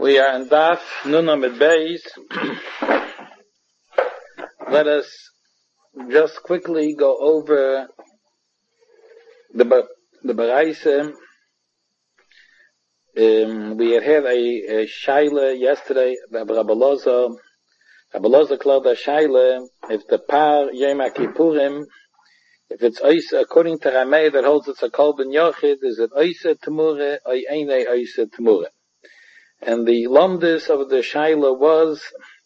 We are in Daf Nun Amid Beis. Let us just quickly go over the Baraisa. We had a Shaila yesterday. Rabbi Loza called a Shaila. If the Par Yom Kippurim, if it's Oisa, according to Rameh that holds it's a Kol Ben Yochid, is it Oisa Temure or Einei Oisa Temure? And the lomdus of the Shaila was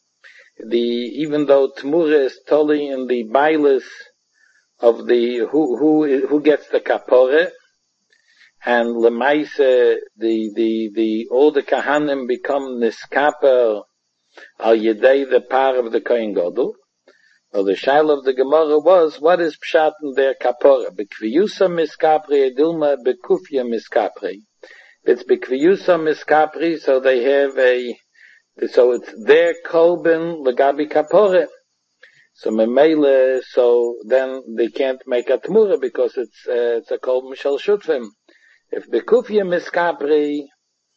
even though Temure is totally in the bailis of the who gets the kapore, and lemaise the all the kahanim become niskaper al yedei the par of the Kohen Gadol. So the Shaila of the Gemara was, what is pshat in their kapore? Bekviyusa miskapri edilma bekufya miskapri. It's bekviyusa miskapri, so they have so it's their kolben legabi kapore. So memele, so then they can't make a tmura because it's a kolben shel shutfim. If bekufya miskapri,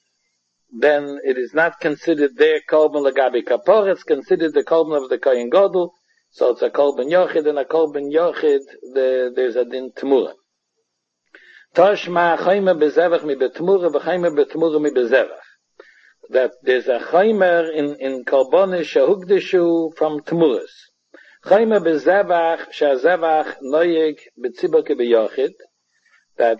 then it is not considered their kolben legabi kapore. It's considered the kolben of the Kohen Gadol. So it's a kolben yochid, and a kolben yochid there's a din tmura. Toshma chaymer bezevach mi betmura v'chaymer betmura mi bezevach. That there's a chaymer in kolbonis shehugdeshu from tmuras. Chaymer bezevach shazevach noyeg betzibur kebeyochid. That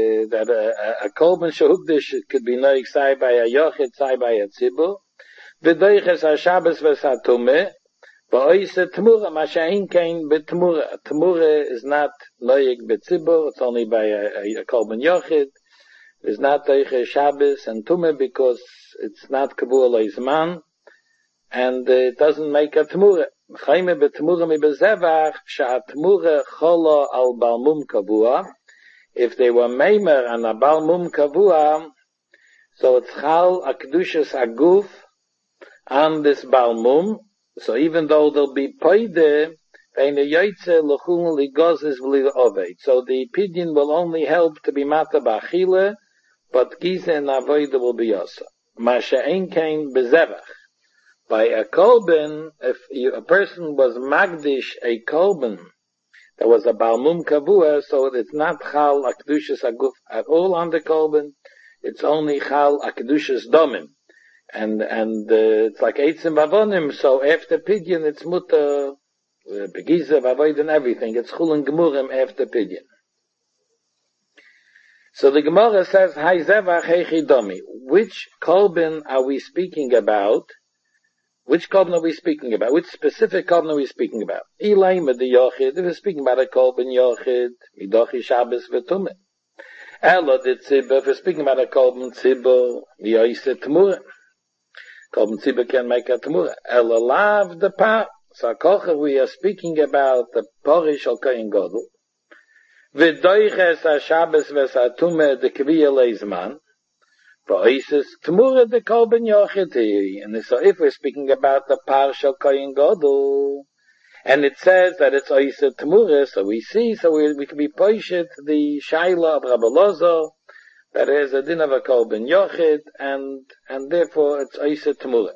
a kolben shehugdesh could be noyeg sai by a yochid, sai by a tzibur. V'doiches ha-Shabbos v'satumeh. Ba'oise Temura, Masha'in Kain B'Temura. Temura is not Noyeg B'Tzibur, it's only by a Kolben Yochid. It's not Teiche Shabbos and Tumah because it's not Kavua Leizman, and it doesn't make a Temura. Chayme B'Temura Mi B'Zevach, Sha'a Temura Chola Al Balmum Kavua. If they were Meimer and a Balmum Kavua, so it's Chal Akdushas Aguf on this Balmum. So even though there'll be poide, so the pidyon will only help to be mata b'achile, but gize and avoida will be yosa. Masha'en kain bezevach. By a kolben, if a person was magdish a kolben, there was a balmum kavua, so it's not chal akdushas aguf at all on the kolben, it's only chal akdushas domim. And it's like eitzim bavonim, so after pidyon it's muta, begiza, vavoid and everything, it's chulun gemurim after pidyon. So the Gemara says, Hai zevach heichi domi. Which kolben are we speaking about? Which kolben are we speaking about? Which specific kolben are we speaking about? Ilayma de yochid, if we're speaking about a kolben yochid, midochi Shabbos v'tumeh. Elo de tzibah, if we're speaking about a kolben tzibah, yoyse temurim. Kolben tzibah can make a temura. Elalav the par. So kocher we are speaking about the porish al Kohen Gadol. V'doiches ha-Shabbos v'satumeh de kviya leizman. V'oises temura de kolben yochid. And so if we're speaking about the par shal Kohen Gadol, and it says that it's oises temura, so we see, so we can be poishet the shaila of Rabbi Loza, that is a din of a kolben yochid, and therefore it's oisa temura.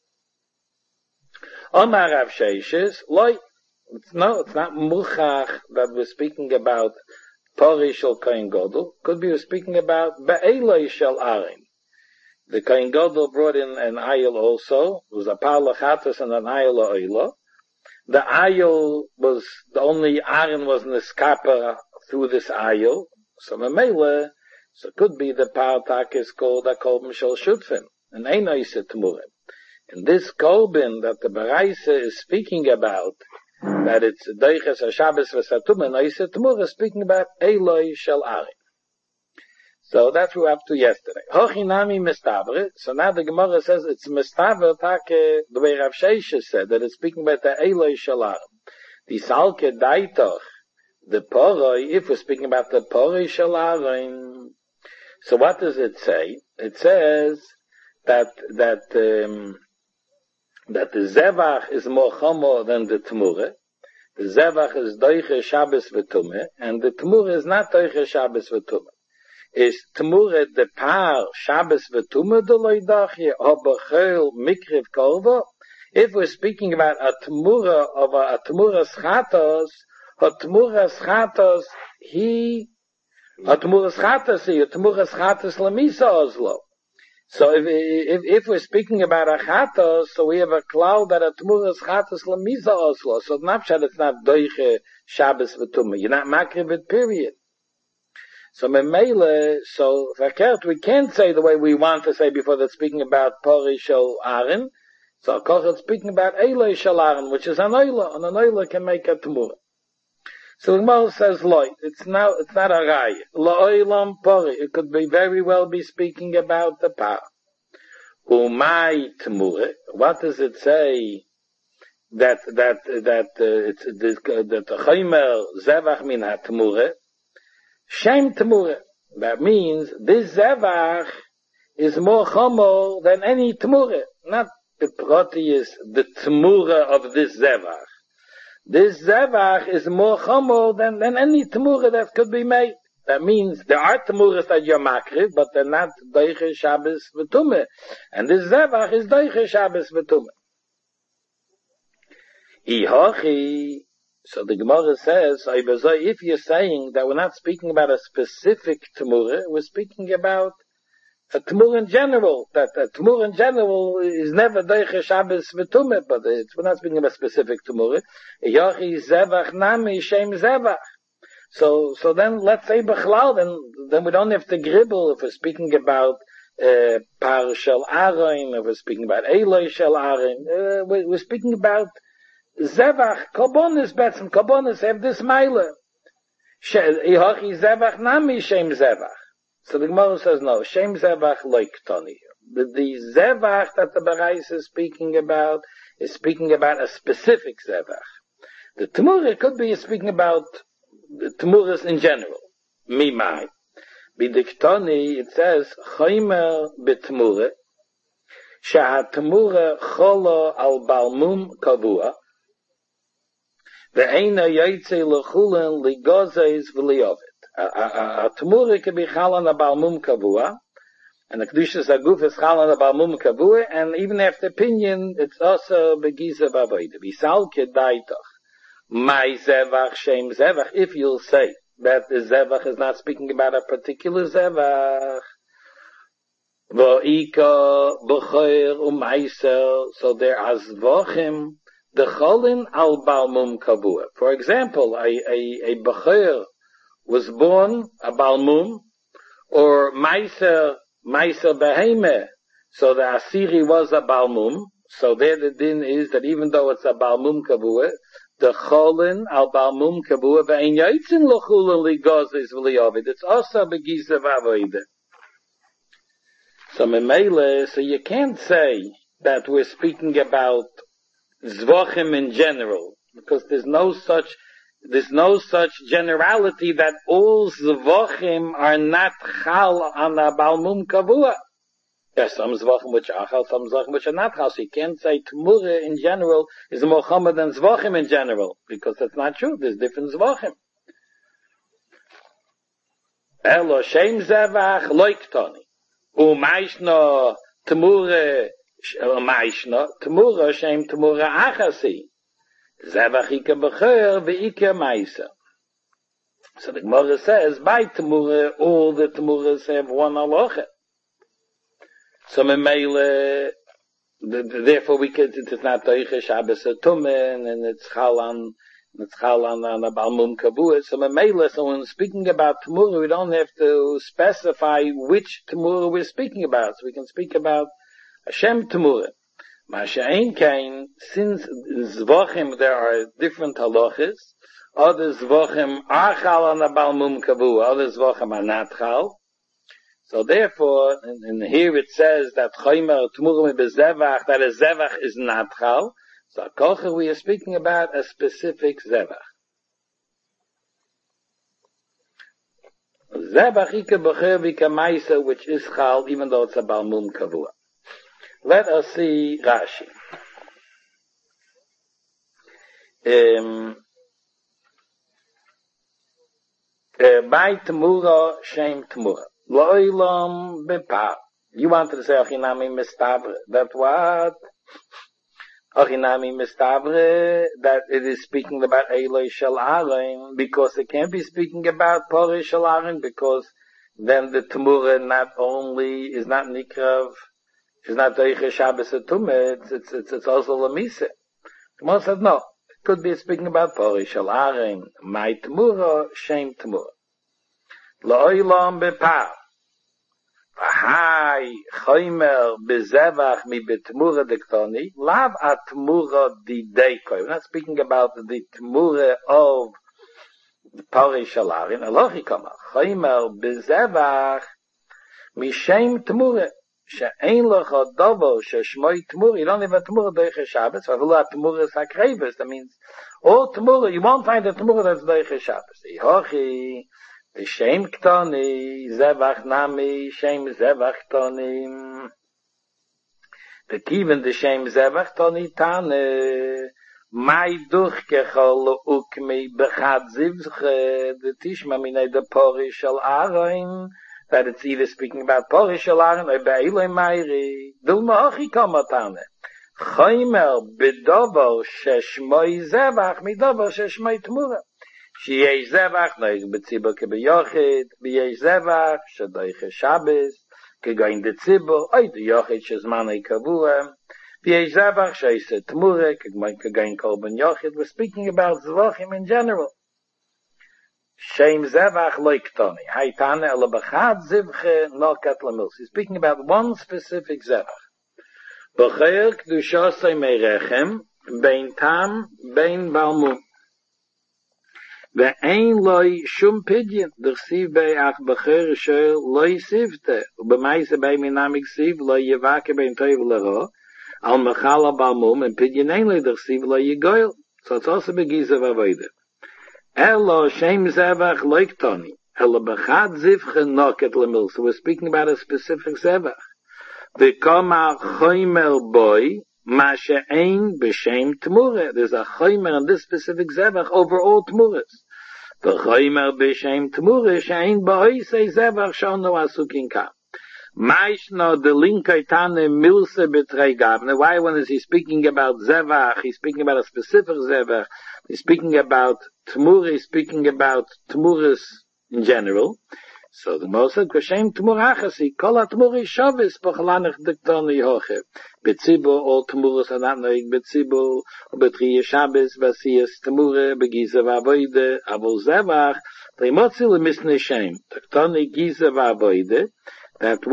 Omar Rav Sheishes, loy, it's not muchach that we're speaking about porish or Kohen Gadol. Could be we're speaking about be'eloi shel arim. The Kohen Gadol brought in an ayil also. It was a par lachatas and an ayil oila. The ayil was, the only arim was niskapa through this ayil. So memele, so it could be the partak is called a kolben shel shutfim, and ein oisa temurim. And this kolben that the Baraisa is speaking about, that it's doiches ha-Shabbos v'satumah, and oisa temurim, speaking about eloi shel arim. So that's what we're up to yesterday. Hochinami mistavre. So now the Gemara says it's mistavre take the way Rav Sheishes said, that it's speaking about the eloi shel arim. The salke daitoch, the poroi, if we're speaking about the poroi shel arim. So what does it say? It says that the zevach is more chomo than the temure. The zevach is doiche Shabbos v'tumeh, and the temure is not doiche Shabbos v'tumeh. is Tamura the par Shabbos v'tumah deloidachye habachel mikriv kolva. If we're speaking about a Tamura of a Tamura schatos, a Tamura schatos a Tamura schatos lamisa ozlo. So if we're speaking about a chatos, so we have a cloud that a Tamura schatos lamisa ozlo. So it's not doiche Shabbos v'tumah. You're not makriv it, period. So memele, so verkehrt, we can't say the way we want to say before that speaking about Pori Shel Aaron. So Kochel speaking about Eloi Shel Aaron, which is an oila, and an oila can make a Tamura. So the Gemara says, Loi, it's not a Rai. La'oilam Pori, it could be very well be speaking about the Par. Umay Tamura, what does it say that the Chaymer Zevach min ha-Tamura? Shem Tamura. That means this Zevach is more chomo than any Tamura. Not the proti is the Tamura of this Zevach. This Zevach is more chomo than any Tamura that could be made. That means there are Tamuras that you're makriv, but they're not Doiche Shabbos v'tumah. And this Zevach is Doiche Shabbos v'tumah. Ihochi. So the Gemara says, if you're saying that we're not speaking about a specific Tamura, we're speaking about a Tamura in general, that a Tamura in general is never Doiche Shabbos v'tumah, but we're not speaking about a specific Tamura. Yochi Zevach Nami Shem Zevach. So then let's say Bechlal, then we don't have to gribble if we're speaking about Par Shel Aaron, if we're speaking about Eloi Shel Aaron, we're speaking about Zevach, Karbonis betzim, Karbonis have this Meile. Ihochi Zevach Nami Shem Zevach. So the Gemara says no, Shem Zevach like Tony. The Zevach that the Barais is speaking about a specific Zevach. The Tamura could be speaking about the Tamuras in general. Mimai. Bidiktoni, it says, Chaymer b'Tamura, Shahat-Tamura cholo al balmum kavua, ve'eina yaitze l'chulen ligozes v'liovet. A Tamura can be chal on a balmum kavua, and the Kedushas Aguf is chal on a balmum kavua, and even after opinion, it's also begiza b'avoida. V'sal kedaitoch. My Zevach, Shem Zevach, if you'll say that the Zevach is not speaking about a particular Zevach. V'ika, b'choyer, u'maiser, so there are Zvochim, the Cholin al Balmum Kavua. For example, a b'choyer was born, a Balmum, or Maiser Beheme, so the Asiri was a Balmum, so there the din is that even though it's a Balmum Kavua, the Cholin al Balmum Kavua ve'en yotzin l'chulen ligozes v'liovid. It's also begiza v'avoida. So memele, so you can't say that we're speaking about Zvochim in general, because there's no such generality that all Zvochim are not chal on a Balmum Kavua. There's some Zvachim which are chal, some Zvachim which are not chal. So you can't say Tamura in general is more chomer than Zvachim in general, because that's not true. There's different Zvachim. Elo Shem Zevach loiktoni. U'maishna Tamura Shem Tamura achasi. Zevach ika b'cher v'ika maisa. So the Gemara says, by Tamura, all the Tamuras have one halacha. So therefore it's not Doiche Shabbos Tumah, and it's chal on a Balmum Kavua. So when speaking about Tamura, we don't have to specify which Tamura we're speaking about. So we can speak about Hashem Tamura. Masha'en kain, since Zvochim there are different halachas, other Zvochim are chal on a Balmum Kavua, other Zvochim are not chal. So therefore, and here it says that Chaymer Tmurim beZevach, that a Zevach is not chal. So Kocher, we are speaking about a specific Zevach. Zevach ika b'cher v'ika maisa, which is chal, even though it's a Balmum Kavua. Let us see Rashi. By Tamura, Shem Tamura. Lo'ilam bepa. You wanted to say Achinami mistabre. That what? Achinami mistabre, that it is speaking about Eloi Shel Aaron, because it can't be speaking about Porei Shel Aaron, because then the Tamura not only is not Nikrav, is not Deiche Shabbos Tumah, it's also Lamisa. The Gemara said no. It could be speaking about Porei Shel Aaron, my Tamura, Shem Tamura. Lo'ilam bepa. Hai choimer bezevach mi betmura dektoni lav atmura di deikoi. We're not speaking about the tmura of the Porei Shel Aaron. Alochi kama choimer bezevach mi shem tmura she'ein lecha dovo she'shmoi tmura. You don't have a tmura deiche Shabbos. Vavilu atmura sakreves. That means all tmura. You won't find a tmura that's deiche Shabbos. Ihochi the Shem Ktoni, Zevach Nami, Shem Zevach Ktoni. The Kiven, the Shem Zevach Ktoni Tane. Mai Durchkechol Ukmi Bechad Zivche, the Tishma Minei the Porei Shel Aaron, that it's either speaking about Porei Shel Aaron or Be'iloi Mairi. Dulma Ochi Komatane. Choimer Bedovo Sheshmoi Zevach, Midovo Sheshmoi Tmura. Sheyesh zevach noig betzibur kebeyochid, beyesh zevach shedoiche Shabbos, kegoin de tzibur, oy de yochid shezmanei kavua, beyesh zevach sheise tmure, kegoin korban yochid. We're speaking about zvachim in general. Shem zevach loiktoni, haitane ele bechad zivche nokat lamils. He's speaking about one specific zevach. B'cheir k'dushosei meirechem, bein tam, bein balmum. Ve'ein loy shum pidyon, d'chsiv be'ach b'cher shel loy sivte, u'b'maise be'im inamik siv, loy yevake be'in toiv l'ro, al mechala balmum, and pidyon ein loy d'chsiv loy yigoyel. So it's also begizav avodah. Elo shem zevach loiktoni, elo b'chad zivche noket l'mil. So we're speaking about a specific zevach. V'koma choymer boy, ma she'ein b'shem t'mure. There's a choymer in this specific zevach over all t'mures. V'choymer b'shem t'mure she'ein b'oisei zevach shono asukin kam. Maishno de linkoi tane milse betrei gavne. Why when is he speaking about zevach? He's speaking about a specific zevach. He's speaking about t'mure. He's speaking about t'mures in general. So the Moshe said, "Kashem t'murachasi, kol ha'tmuri shavis b'chalanich diktoni hoche." Betzibur, all t'muros are not noig betzibur, u'betriye Shabbos, v'asiyas t'mure, begiza v'avoide, avol zevach, v'imotzi l'misnei shem, diktoni giza v'avoide, that's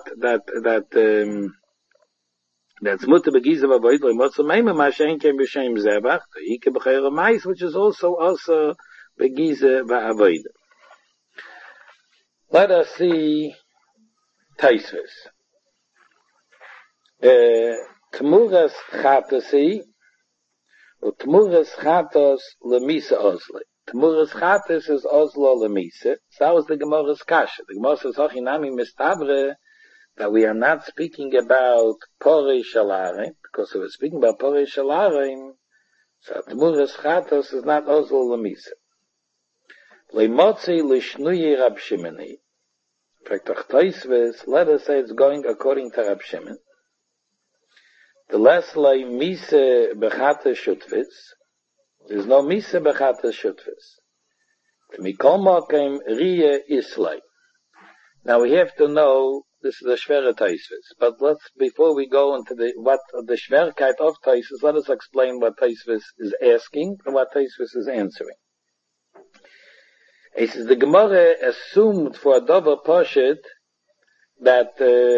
mutter begiza v'avoide, v'imotzi meima ma'shen kem b'shem zevach, v'ike b'chayra mais, which is also begiza v'avoide. Let us see Taisvis. Tmuras Chatasi, or Tmuras Chatos Lemisa Osle. Tmuras Chatos is Oslo Lemisa. So that was the Gemara's Kasha. The Gemara says, Hochinami Mistabre, that we are not speaking about Porei Shel Aaron, because if we're speaking about Porei Shel Aaron, so Tmuras Chatos is not Oslo Lemisa. Leimotzi lishnuyi Rab Shimoni. Let us say it's going according to Rab Shimon. The less lay mise bechata shutfis. There's no mise bechata shutfis. Mikol mokem riye islay. Now we have to know this is a shvere Taisvis, but before we go into the shverkeit of Taisvis, let us explain what Taisvis is asking and what Taisvis is answering. It says the Gemara assumed for a Dover Poshet that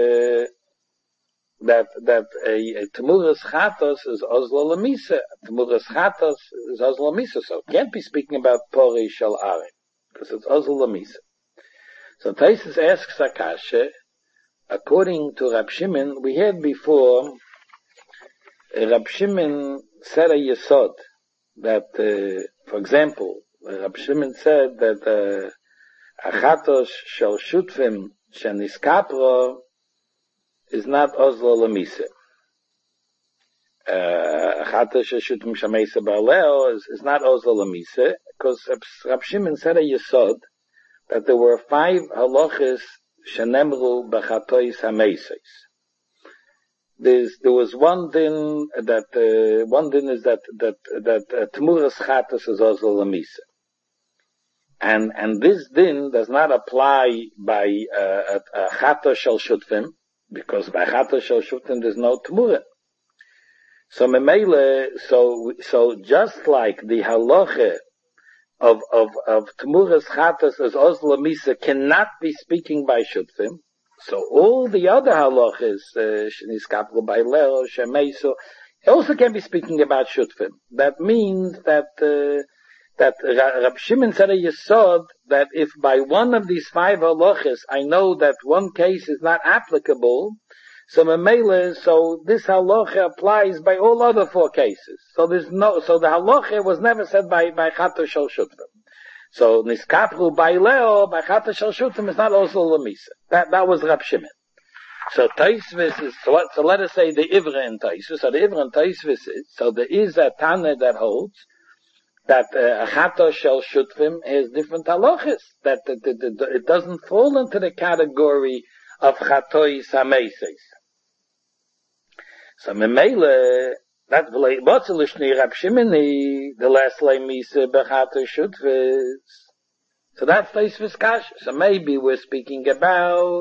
a Temuras Chatos is Oslo Lamisa. Temuras Chatos is Oslo Lamisa, so it can't be speaking about Porei Shel Aaron, because it's Oslo Lamisa. So Taisus asks Akasha, according to Rab Shimon, we had before, Rab Shimon said a Yesod, that, for example, Rab Shimon said that Achatos shel Shutfim sheniskapro is not Oslo Lamisa. Achatos shel Shutfim shameisa barleo is not Oslo Lamisa, because Rab Shimon said a Yesod that there were 5 halachas shenemru b'chatois hameises. There was one din that one din is that tmuras chatas is also lamisa, and this din does not apply by a chata shel shutfim, because by chata shel shutfim there's no tmura. So memele, so just like the halacha of tmuras chatas as also lamisa cannot be speaking by shutfim. So all the other halachas, sheniskaplu by leo, shemeiso, also can be speaking about shutfim. That means that Rab Shimon said a yesod that if by one of these 5 halachas I know that one case is not applicable, so memele, so this halacha applies by all other 4 cases. So the halacha was never said by chato shel shutfim. So niskapru by leo by chata shel shutim is not also lamisa. That was Rab Shimon. So Taisvis is so let us say the Ivra in Taisvis. So the Ivra in Taisvis is so there is a Tana that holds that chata shel shutim has different halachas, that it doesn't fall into the category of chatois hameises. So memele. That what's Rab Shimoni, the last lemisa bechata shutvis. So that's Taisvis kasha. So maybe we're speaking about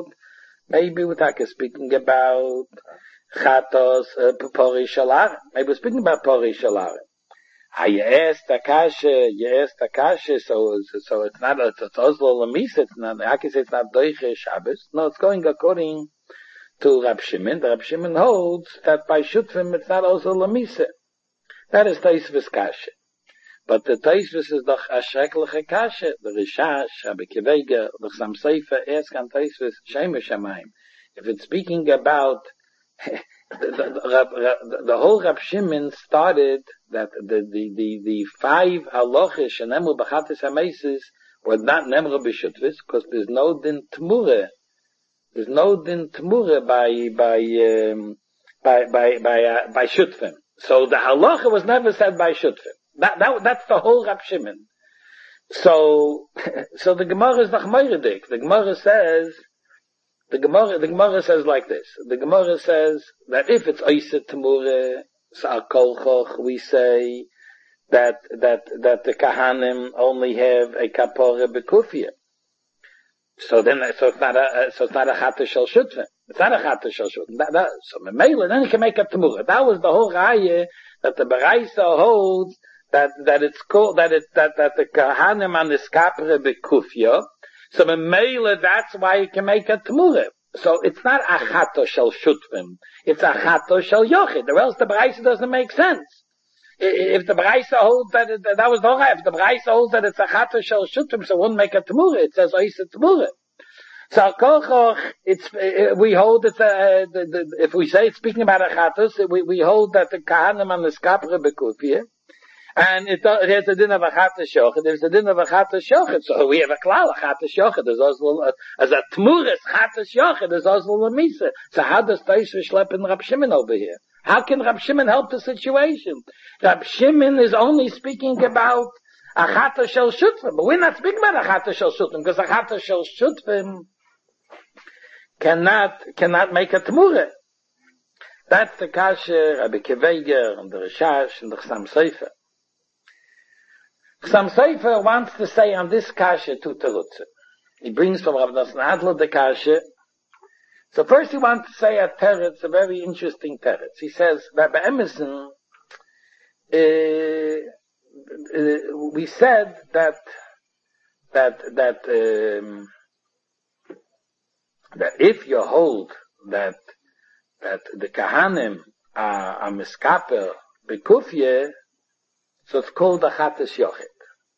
chatos pori shalar. Maybe we're speaking about pori shalar. You asked the kasha. So it's not it's oslo lemisa. It's not. I can say it's not doiche Shabbos. No, it's going according to Rab Shimon. The Rab Shimon holds that by shutfim it's not also lamisa. That is Taisvis kasha. But the Taisvis is doch a schreckliche kasha. The Rishash, Rabbi Kivega, the Chassam Sofer ask on Taisvis, Shema Shamayim. If it's speaking about the whole Rab Shimon started that the 5 halachas shenemu b'chatas hameises were not nemru b'shutvis because there's no din tmura. There's no din tmura by shutfim. So the halacha was never said by shutfim. That's the whole Rab Shimon. So the Gemara is nachmeiredik. The Gemara says like this. The Gemara says that if it's oiseh tmura, sa'al kolchoch, we say that the kahanim only have a kapora bekufia. So it's not a chata shel shutfim. It's not a chata shel shutfim. So memele, then you can make a temura. That was the whole raya that the Baraisa holds that it's called that the kahanim on the skapre bekufya. So memele, that's why you can make a temura. So it's not a chata shel shutfim. It's a chata shel yochid. Or else the Baraisa doesn't make sense. If the Baraisa holds that was the whole. If the Baraisa holds that it's a chata shel shutfim, so it wouldn't make a temura. It says oiseh temura. So we hold that if we say it's speaking about a chatos, we hold that the kahanim on the skapre bekufia, and it has a din of a chatos shochet. There's a din of a chatos shochet. So we have a klal a chatos shochet. There's also as a tmuras chatos shochet. There's also a misa. So how does Taisvis schlep in Rab Shimon over here? How can Rab Shimon help the situation? Rab Shimon is only speaking about a chata shel shutfim, but we're not speaking about a chata shel shutfim, because a chata shel shutfim cannot make a temura. That's the kasha Rabbi Kivega and the Rishash and the Chassam Sofer. Chassam Sofer wants to say on this kasha two terutza. He brings from Rav Nosson Adler the kasha. So first he wants to say a teretz, a very interesting teretz. He says, Rabbi Emerson, we said that if you hold that the kahanim are miskaper bekufye, so it's called a chatas yochid.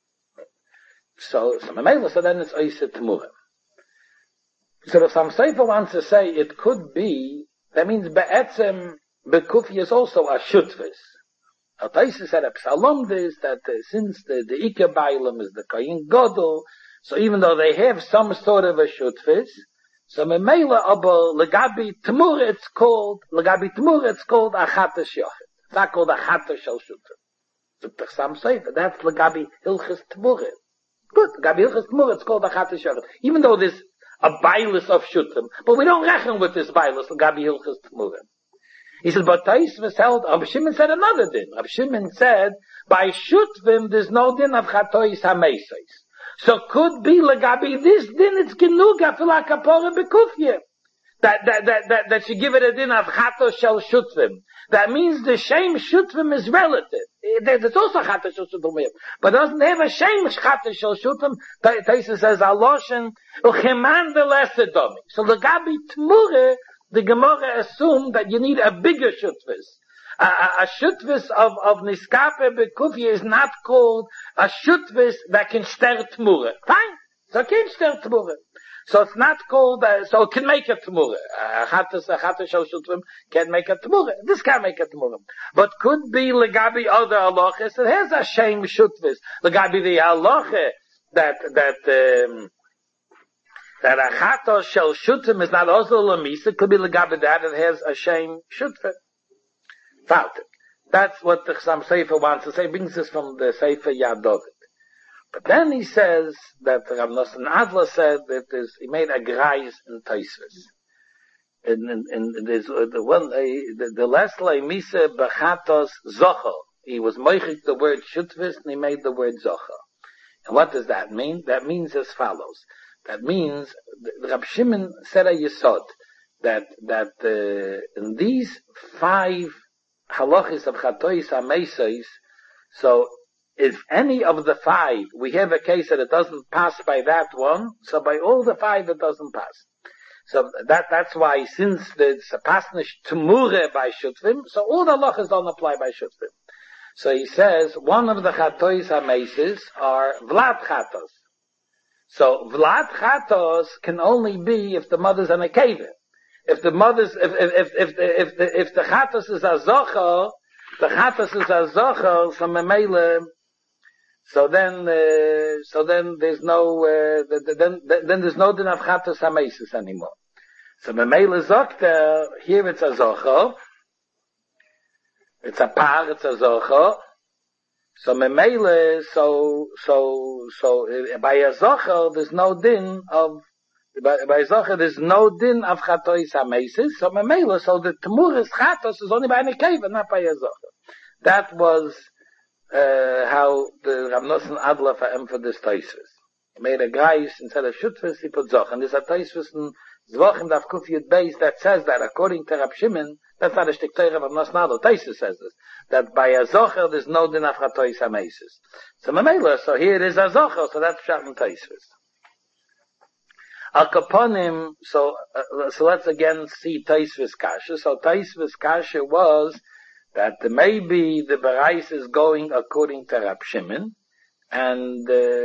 So then it's oiseh temura. So the Chassam Sofer wants to say it could be, that means be'etzem bekufye is also a shutvis. Taisa said a psalom this, that since the Ike Bailam is the Koyin Godel, so even though they have some sort of a shutvis, so memela aber legabi temura it's called a chatas yochid. It's not called a chatas shel shutfim. So the Chassam Sofer, that's legabi hilchas temura. Good, legabi hilchas temura it's called a chatas yochid. Even though this a bailus of Shutrim. But we don't reckon with this bailus, Gabi Hilchas Tmurim. He said, but Taisvus held, Rabbi Shimon said another din. Rabbi Shimon said, by Shutvim, there's no din of Chatois HaMesos. So could be Lagabi this din, it's Genuga Fila Kapora Bekufye. That she give it a din of Chato Shel Shutvim. That means the shame Shutvim is relative. There's also Chato Shel Shutvim. But doesn't have a shame Chato Shel Shutvim. Taisa says, Aloshen, Ucheman the lesser domi. So Lagabi Tmure, the Gemara assumed that you need a bigger Shutvis. A Shutvis of Niskape Bekufye is not called a Shutvis that can stir Tmure. Fine. So it can stir Tmure. So it's not called, so it can make a Tmure. A Chato Shel Shutvim can make a Tmure. This can make a Tmure. But could be Legabi other halachas. It has a shame Shutvis. Legabi the halacha that a Chato Shel Shutvim is not also Lamisa. Could be Legabi that it has a shame Shutvim. Found it. That's what the Chassam Sefer wants to say. Brings us from the Sefer Yad David. But then he says that Rav Nosson Adler said that he made a greis in Taisvus. And there's the one, the last lay Misa Bechatos Zocher. He was moichik the word Shutvis and he made the word Zocher. And what does that mean? That means as follows. That means, Rab Shimon said a yesod, that in these 5 halachis of Chatois HaMesos, so if any of the 5, we have a case that it doesn't pass by that one, so by all the 5 it doesn't pass. So that's why since there's a pasnish Tmure by Shutvim, so all the halachas don't apply by Shutvim. So he says, one of the Chatois HaMesos are Vlad Chatos. So Vlad Chatos can only be if the mother's an Akeva. If the mother's, if the Chatos is a Zocher, the Chatos is a Zocher, so Memele, so then there's no, then there's no din of Chatos HaMesos anymore. So Memele Zokter, here it's a Zocher, it's a par, it's a Zocher, so Memele, so by a Zocher, there's no din of, by Zocher, there's no din of Chatois HaMesos, so Memele, so the Temuris Chatos is only by a Nekeva, not by a Zocher. That was how the Rav Nosson Adler emphasized Taisvus. He made a greis instead of Shutvis, he put Zocher. And there's a Taisvus in Zvachim Daf Kuf Yud Beis that says that according to Rab Shimon, that's not a shtik Torah of Rav Nosson Adler, Taisvus says this, that by a Zocher there's no din of Chatois HaMesos. So Mamela, so here it is a Zocher, so that's Pshat in Taisvus. Al Kaponim, so let's again see Taisvus Kasha. So Taisvus Kasha was that maybe the Berais is going according to Rab Shimon, and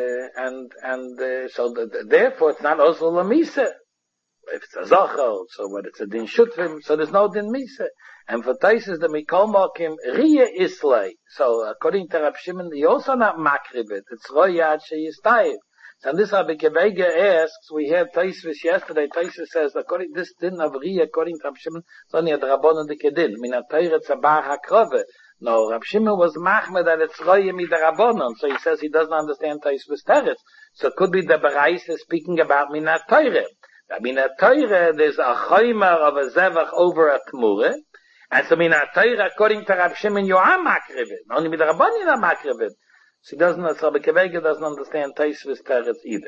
therefore it's not also Lamisa. If it's a Zocher, so what it's a Din Shutvim, so there's no Din Misa. And for Taisus, the Mikol Mokim, Riya Islay. So according to Rab Shimon, he also not Makribit. It's Royad Sheyistayim. So this Rabbi Kevega asks, we had Taisus yesterday, Taisus says, according this din of Riya, according to Rab Shimon, it's only a Drabonon de Kedin. Min ha-Torah tzabah ha-krove. No, Rab Shimon was machmed that it's Roya mi-Drabonon. So he says he doesn't understand Taisus Teretz. So it could be the Berais is speaking about Min ha-Torah. Min ha-Torah, there's a chaymer of a zevach over a Tmure. And so Min ha-Torah, according to Rab Shimon, you are makrivit. Only with the Rabbanon you are makrivit. So he doesn't, Rabbi Kevega doesn't understand Taisvus Teretz either.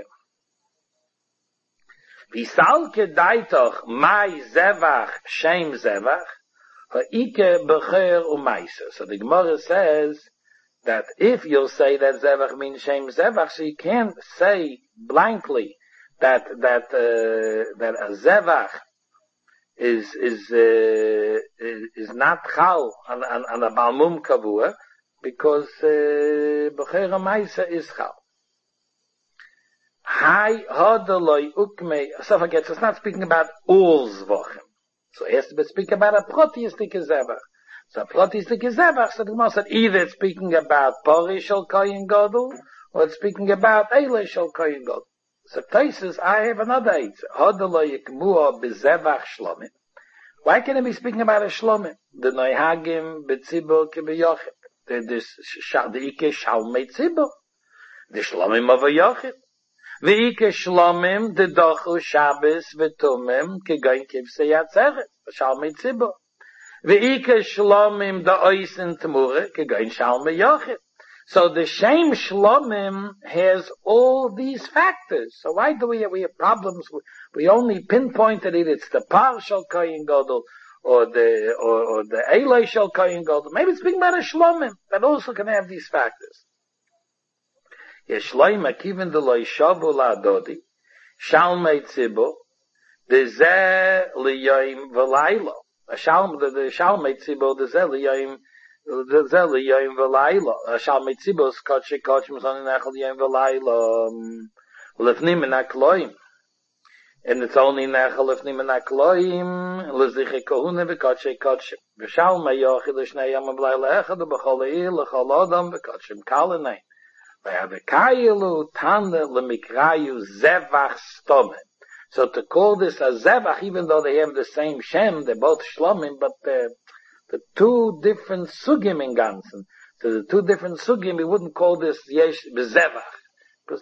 Visalke daitoch mai zevach shem zevach ha'ike becher u'maisa. So the Gemara says that if you'll say that zevach means shem zevach, so you can't say blankly that a zevach is not chal on a balmum kavua, because Bechera Maisa is chal. Hai hodoloi ukme. So forget, so it's not speaking about all zvachim. So it has to be speaking about a proteistic zevach. So a proteistic zevach, so the Gemara said either it's speaking about Pori Shel Kohen Gadol, or it's speaking about Eile Shel Kohen Gadol. So Taisus, I have another eight. Hodoloi ikmuah bezevach shlomim. Why can it be speaking about a shlomim? The noihagim betzibur kebeyochim. The Ike Shalmei Tzibur, the Shlomim of a Yochid. Ve'ike shlomim dedochu Shabbos v'tumim kegain kivsei atzeret. Shalmei tzibor. Ve'ike shlomim da'oisen temure kegain shalmei yochid. So the same shlomim has all these factors. So why do we have problems? We only pinpointed it. It's the partial kohen gadol or the eloi shel kohen gadol. Maybe it's speaking about a shlomim that also can have these factors. Yeshloima kiven de loy shavu la'adodi shalmei tzibur dezeh liyoim v'laylo. The shalmei tzibur dezeh liyoim v'laylo. Shalmei tzibur skotche kotchem zon nechel yoim v'laylo lefnim in akloim. And it's only nechel lefnim in akloim leziche kohune v'kotche kotchem. V'shalmei yochid l'shnei yom v'laylo echad v'chol eil l'chol adam v'kotchem kalenei. So to call this a zevach, even though they have the same shem, they're both shlomim, but the two different sugim in Gansen. So the two different sugim, we wouldn't call this yesh bezevach. Because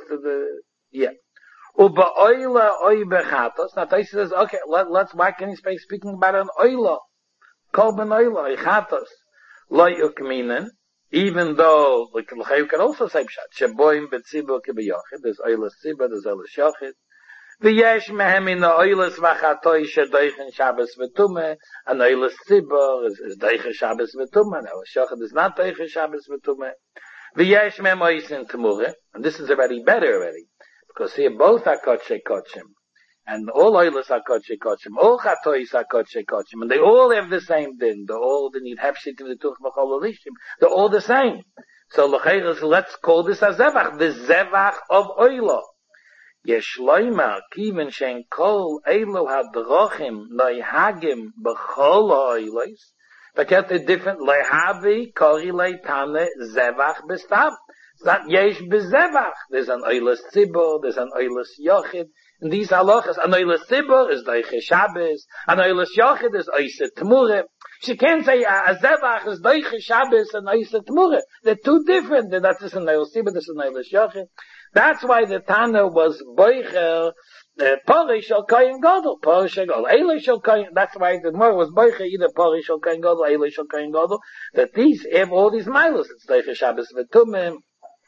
Uba oila oi bechatos. Now Taisa says, okay, why can he speak speaking about an oila? Kolben oila, ichatos. Loi ukminen. Even though, like you can also say pshat, sheboim betzibur kibiyachid, there's oilas tzibur, there's oilas yachid. V'yesh mehem in the oilas v'chatoi shedoichen Shabbos v'tumeh, and oilas tzibur is doichen Shabbos v'tumeh, and oilas yachid is not doichen Shabbos v'tumeh. V'yesh mehem oisin temureh, and this is already better already, because here both are kodshe kodshim, and all oilas are kodshe kodshim, all chatois are kodshe kodshim, and they all have the same din. They're all, they need hefshit in the tuch v'chol olishim. They're all the same. So let's call this a zevach, the zevach of oilo. Yesh loima, kiven shen kol elo hadrochim noihagim b'chol oilos. But get a different lehavi kori leitane zevach b'stav. It's not yesh b'zevach. There's an oilos tzibur, there's an oilos yochid. And these halachas, an oilas tzibur is doiche Shabbos, an oilas yochid is oise temure. She can't say a zevach is doiche Shabbos and oise temure. They're two different. That's just an oilas tzibur, this is an oilas yochid. That's why the Tana was boicher, pori shel kohen gadol, pori shel gadol, eloi shel kohen. That's why the more was boicher, either pori shel kohen gadol, eloi shel kohen gadol. That these have all these milos. It's doiche Shabbos v'tumim,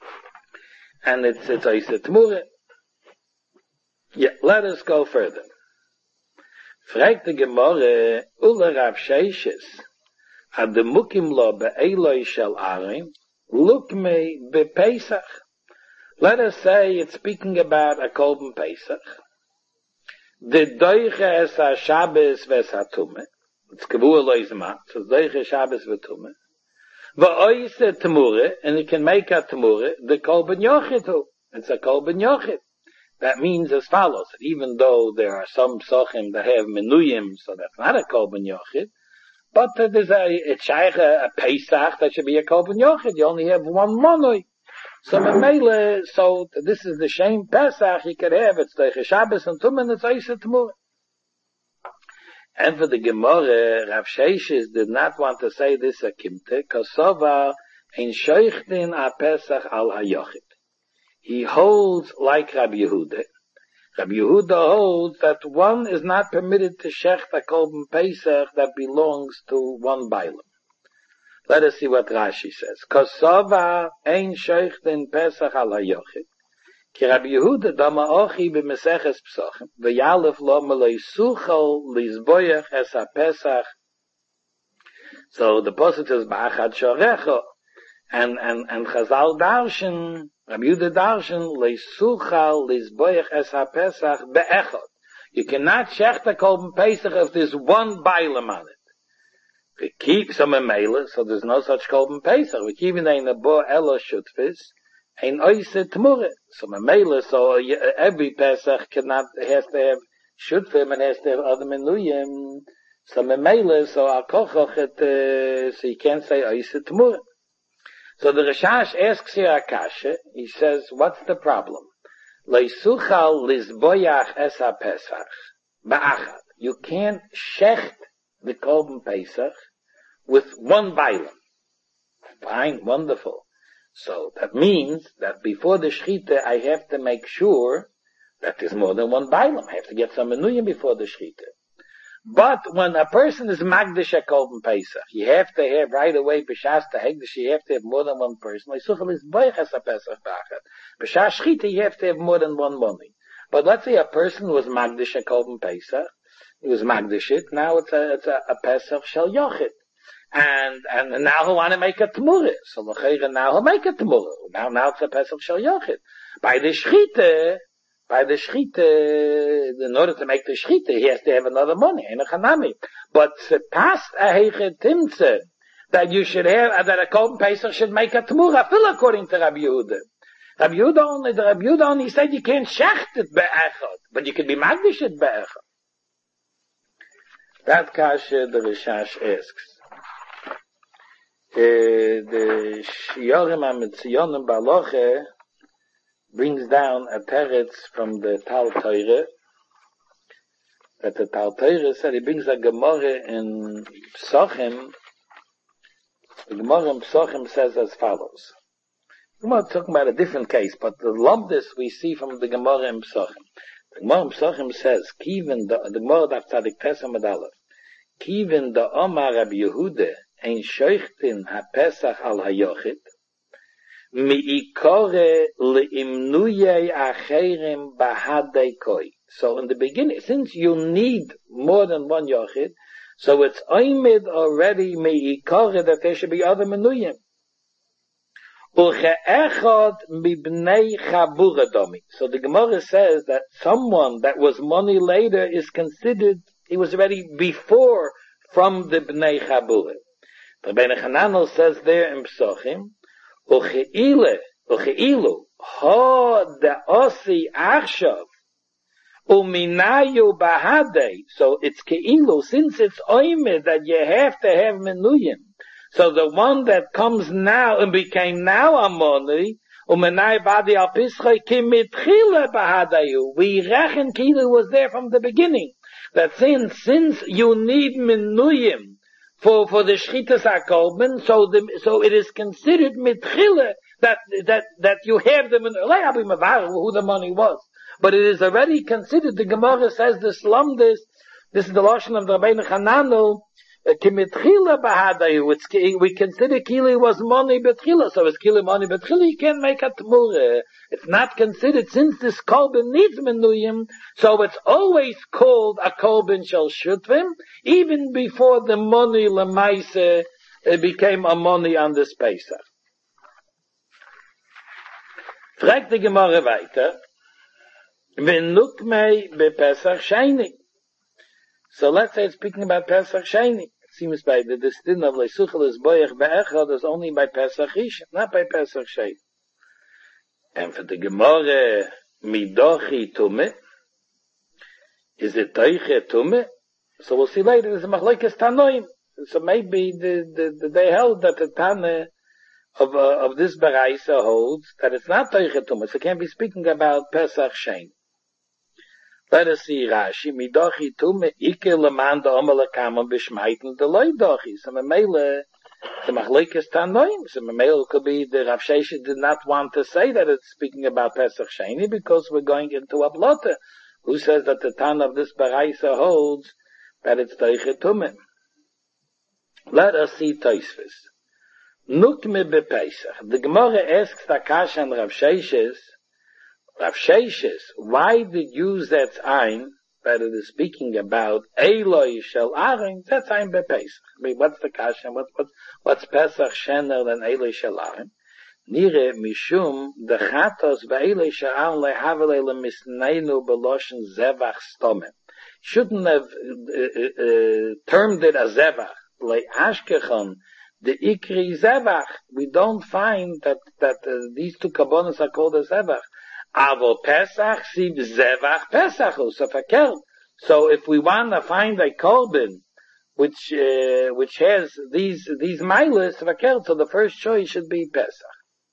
and it's oise temure. Yeah, let us go further. Fragt the Gemara, Ula Rav Sheishes, ad de mukim lo be'eloi shel arim, look me be'pesach. Let us say it's speaking about a Kolben Pesach. The doiche es ha-Shabbos ves ha-Tume. It's kavua lo izmat, so doiche Shabbos ve-Tume. Va'oise temure, and you can make a temure, the Kolben Yochid. It's a Kolben Yochid. That means as follows, that even though there are some sochim that have menuyim, so that's not a kolben yochid, but there's a Pesach that should be a kolben yochid. You only have one monoi. So memele, so this is the same Pesach you could have. It's the Shabbos and Tumah, and it's Eisa Temurah. And for the Gemara, Rav Sheishes did not want to say this a kimte, kosova ein shoichdin a Pesach al hayochid. He holds like Rabbi Yehuda. Rabbi Yehuda holds that one is not permitted to shech a Kolben Pesach that belongs to one bailam. Let us see what Rashi says. Kosova ein shoichdin Pesach al hayochid. Ki Rabbi Yehuda dama ochi b'meseches psochim v'yalef lo meloi suchel lizboyach es ha-Pesach. So the posuk says ba'achad shorecho, and Chazal darshan, Rabbi Yehuda darshan leisuchal lizboyach es ha-Pesach be'echad. You cannot shech the Kolben Pesach if there's one bailam on it. We keep some emela, so there's no such Kolben Pesach. We keep in a bo elo shutfis. Ein oise temure. So memela, so every Pesach has to have shutfim and has to have other menuyim. So memela, so akochochet, so you can't say oise temure. So the Rashash asks here Akasha, he says, what's the problem? Leisuchal lizboyach es ha-Pesach ba'achad. You can't shecht the Kolben Pesach with one bailam. Fine, wonderful. So that means that before the Shechita, I have to make sure that is more than one bailam. I have to get some menuyim before the shechita. But when a person is magdish a korban Pesach, you have to have right away b'shas to hegdish. You have to have more than one person. Like suchel is boiches a Pesach b'achat. B'shas shechita, you have to have more than one money. But let's say a person was magdish a korban Pesach. He was magdish it. Now it's a Pesach shel yochid. And now he'll want to make a Tmurah. So now he'll make a Tmurah. Now it's a Pesach shel yochid. By the shechita, in order to make the shechita, he has to have another money, but past a heiche timtze, that you should have, that a korban Pesach should make a tmura, fill according to Rabbi Yehuda. Rabbi Yehuda only said you can't shecht it be'echad, but you can be magdish it be'echad. That kasha the Rishash asks. The Yorim HaMetziyonim Baloche brings down a teretz from the Tal Torah, that the Tal Torah said, he brings a Gemara in Psochim. The Gemara in Psochim says as follows. We're talking about a different case, but the lumpness we see from the Gemara in Psochim. The Gemara in Psochim says, Kivin, the Gemara Daf Tzadik Tesam Adalef, Kivin the Omar Rabbi Yehuda, ein shoichtin ha-Pesach al ha-Yochid, mi'ikore le'imnuyei acherim bahadei koi. So in the beginning, since you need more than one yochid, so it's oimid already mi'ikore that there should be other menuyim. Uche'echad mibnei chabura domi. So the Gemara says that someone that was money later is considered, he was already before from the bnei chabura. The Rabbeinu Hananel says there in Psochim, Uche'ilu, ha da'osi achshav, uminayu bahadei. So it's ke'ilu, since it's oimid that you have to have menuyim. So the one that comes now and became now a money, uminayu badi al pischai kimitchile bahadayu. We reckon ke'ilu was there from the beginning. That since you need menuyim, for the shchitas hakorban, so it is considered mitchila that you have them in who the money was, but it is already considered. The Gemara says this lumdis. This is the lashon of the Rabbeinu Hananel. Kimitchila bahadayu. We consider kili was money betchila, so it's kili money betchila. You can't make a tmura. It's not considered since this korban needs menuyim, so it's always called a korban shel shutvim, even before the money lemaise became a money on this Pesach. Fragt die Gemara weiter. V'nukmei bePesach Sheni. So let's say it's speaking about Pesach Sheni. It seems by the din of Leisuchel is Boyach Be'echad is only by Pesach Rishon, not by Pesach Sheni. And for the Gemara, Midochi Tume, is it Teiche Tume? So we'll see later, there's a Machlekes Tanoim. So maybe they held that the Tane of this Baraisa holds that it's not Teiche Tume, so it can't be speaking about Pesach Sheni. Let us see Rashi, Midochi Tume, Ike Lemanda Omele Kamon Bishmaiten Deloi Dochi. So Memele, the Machlekes Tanoim. So Memele could be the Rav Sheshet did not want to say that it's speaking about Pesach Sheni because we're going into a blotter. Who says that the Tan of this Baraisa holds that it's Teiche Tume? Let us see Tosfos. Nukme bePesach. The Gemara asks Takash and Rav Sheshet, why did you use that ein that it is speaking about Eloi shel Aaron? That's ein bePesach. I mean, what's the kasha? What's Pesach shener than Eloi shel Aaron? Nire mishum dechatos ve'Eloi shel Aaron lehavele lemisneinu beloshen zevach stomem. Shouldn't have termed it as zevach le'ashkechon the ikri zevach. We don't find that these two kabbonos are called as zevach. Avo Pesach siv zevach Pesachus so fakert. So if we want to find a korban which has these milas fakert, so the first choice should be Pesach.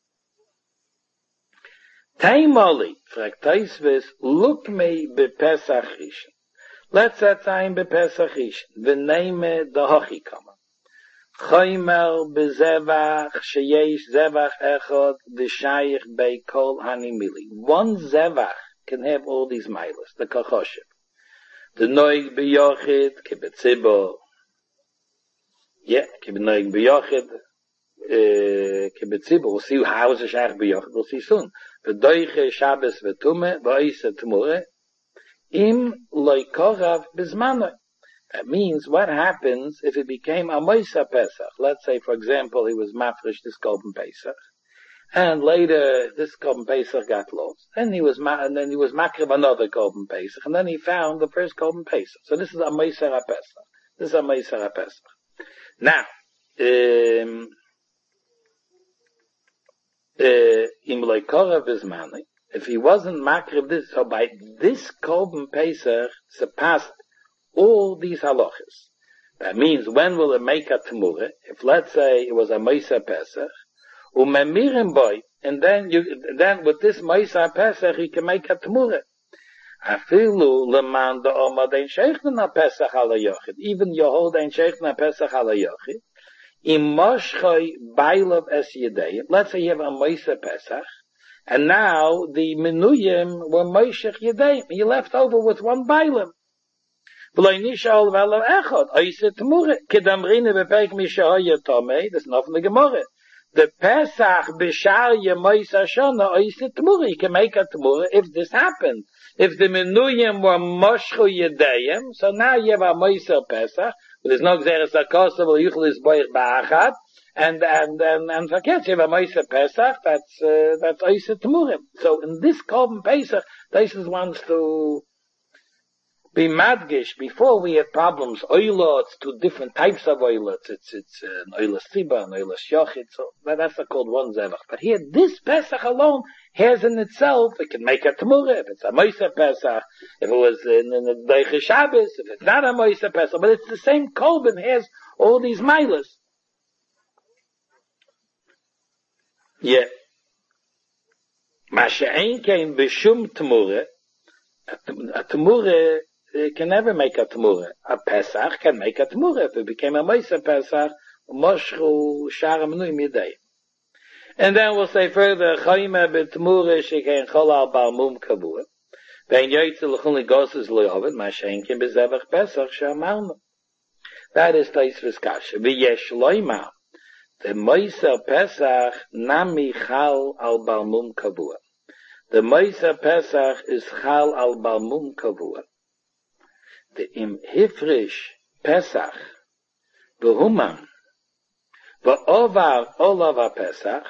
Taimoli fraktaisves look me be Pesach rishon. Let's set time be Pesach rishon. V'neime the hochikama. Choymer bezevach sheyesh zevach echad v'shayich bei kol hanimili. One zevach can have all these milas, the kachoshim. The noig b'yochid, kibetzibor. Yeah, kibenoig b'yochid, kibetzibor. We'll see how is the shach b'yochid, we'll see soon. V'doiche Shabbos v'tume, v'oise t'mure, im loikorav b'zmanoi. That means what happens if it became a Moisa Pesach. Let's say, for example, he was mafresh this Korban Pesach, and later this Korban Pesach got lost, and then he was makriv another Korban Pesach, and then he found the first Korban Pesach. So this is a Moisa Pesach. This is a Moisa Pesach. Now, im loikorav b'zmanoi, if he wasn't makriv this, so by this Korban Pesach surpassed all these halachas. That means when will it make a temurah? If let's say it was a Moisa Pesach, umemirim boy, and then with this Moisa Pesach he can make a temurah. Afilu leman da omad ein sheichna Pesach ala yochid. Even you hold ein sheichna Pesach ala yochid. Im moshchoi bailav es yedei. Let's say you have a Moisa Pesach, and now the menuyim were moshech yedei. You left over with one bailav. There's nothing in the Gemara. The Pesach b'shar yemois hashana oiseh temurah. You can make a temurah if this happened. If the menuyim were moshchu yedayim, so now you have a moisa Pesach, but there's no gzeres hakosav l'yuchel isboich ba'achat, and forget you have a moisa Pesach. That's oiseh temurah. So in this Korban Pesach, Taisus wants to be madgish. Before we had problems, oila, it's two different types of oila. It's an oila siba, an oila shochit, so that's called one zevach. But here, this Pesach alone has in itself, it can make a temurah, if it's a Moisa Pesach, if it was in the Deiche Shabbos, if it's not a Moisa Pesach, but it's the same Korban, has all these milas. Yeah. Masha'en came b'shum temurah, a temurah, can never make a temurah. A Pesach can make a temurah. If it became a Moisa Pesach, moshchu shar menuim yedei. And then we'll say further, chayme b'temurah shekein chol al bal mum kavua. Ve'en yoytze l'chun ligoses lo'ovid, ma'shein kin b'zevach Pesach she'amalnu. That is Taisvis Kasha. V'yesh lo'ima. The Moisa Pesach nami chal al bal mum kavua. The Moisa Pesach is chal al bal mum kavua. The im hifrish Pesach v'human v'ovar olav Pesach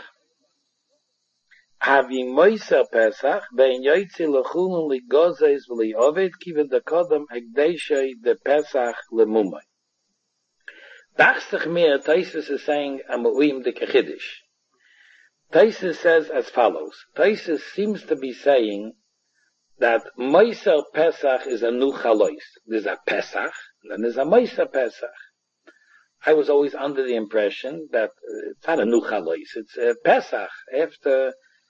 havi Moisa Pesach ve'en yoytzi l'chulun ligozes v'li'ovid kiven dekodam hekdeshei de Pesach lemumay. Dachsich mir, Taisus is saying a mu'im de kechidish. Taisus says as follows. Taisus seems to be saying that Moisa Pesach is a new chalois. There's a Pesach, and then there's a Moisa Pesach. I was always under the impression that it's not a new chalois, it's a Pesach. After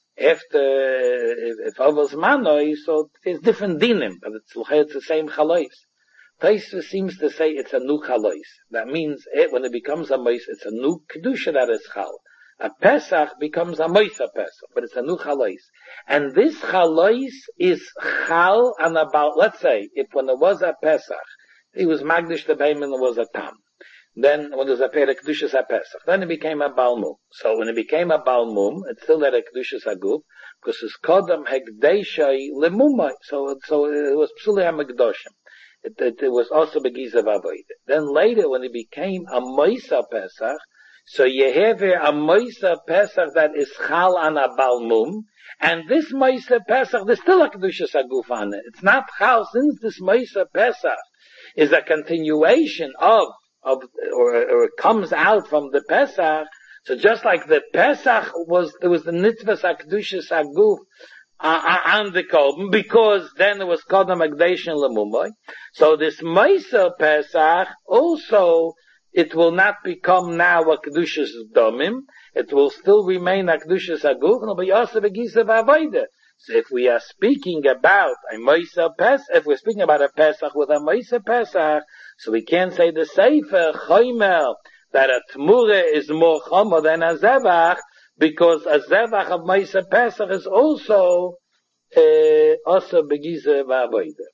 if Avos Manoi, so there's different dinim, but it's the same chalois. Taisva seems to say it's a new chalois. That means when it becomes a Moisa, it's a new kedusha that is chal. A Pesach becomes a Moisa Pesach, but it's a new chalois. And this chalois is chal and about, let's say, if when there was a Pesach, he was magdish the beim and there was a tam. Then when there was a Perek Kedushas HaPesach, then it became a Balmum. So when it became a Balmum, it still had a Kedushas HaGuf, because it's Kodam Hekdeshai Lemumai. So it was Psuli HaMekdoshim. It was also Begizav Avodah. Then later when it became a Moisa Pesach, so you have here a Moisa Pesach that is Chal an a Balmum, and this Moisa Pesach, there's still a Kedushas HaGuf on it. It's not Chal, since this Moisa Pesach is a continuation of or it comes out from the Pesach. So just like the Pesach there was the Nitzvah Kedushas HaGuf on the Korban, because then it was Kodam Hekdesh and Lemumai. So this Moisa Pesach also, it will not become now a Kedushas Domim. It will still remain a Kedushas HaGuf, and it will be also Begizav Avodah. So if we are speaking about a Moisa Pesach, if we're speaking about a Pesach with a Moisa Pesach, so we can't say the Sefer Chomer that a Tmurah is more Chomer than a Zevach, because a Zevach of Moisa Pesach is also also begize va boide.